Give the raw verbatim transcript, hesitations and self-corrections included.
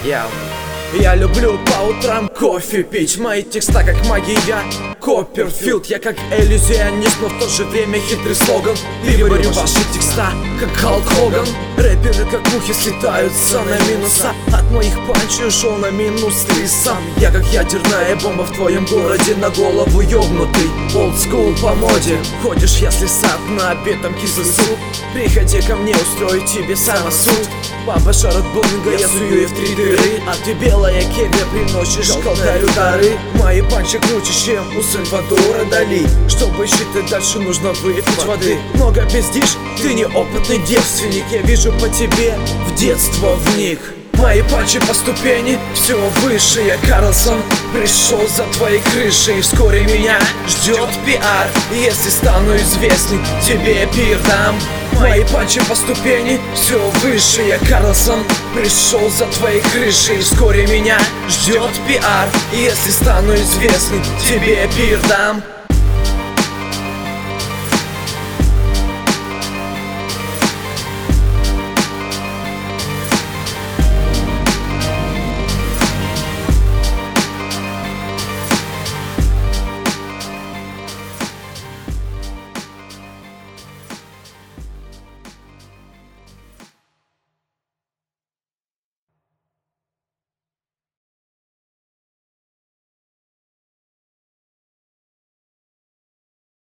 Я Я люблю по утрам кофе пить, мои текста как магия Копперфилд. Я как иллюзионист, но в то же время хитрый слоган. Переварю ваши текста, как Халк Хоган. Рэперы как мухи слетаются на минуса. От моих панчей ушел на минус три сам. Я как ядерная бомба в твоем городе, на голову ёбнутый. Old school по моде. Ходишь, если сад на обед, там кислый суп. Приходи ко мне, устрою тебе самосуд. Папа шарот боулинга, я сую ей в три дыры. А ты белая кега, приносишь к алтарю дары. Мои панчи круче, чем у Сальвадора Дали. Чтобы считать дальше, нужно выпить воды. Много пиздишь, ты неопытный девственник. Я вижу по тебе в детство вник. Мои панчи по ступени все выше. Я Карлсон, пришел за твоей крышей. Вскоре меня ждет пиар. Если стану известным, тебе пир дам. Мои панчи по ступени все выше. Я Карлсон, пришел за твоей крышей. Вскоре меня ждет пиар. Если стану известным, тебе пир дам.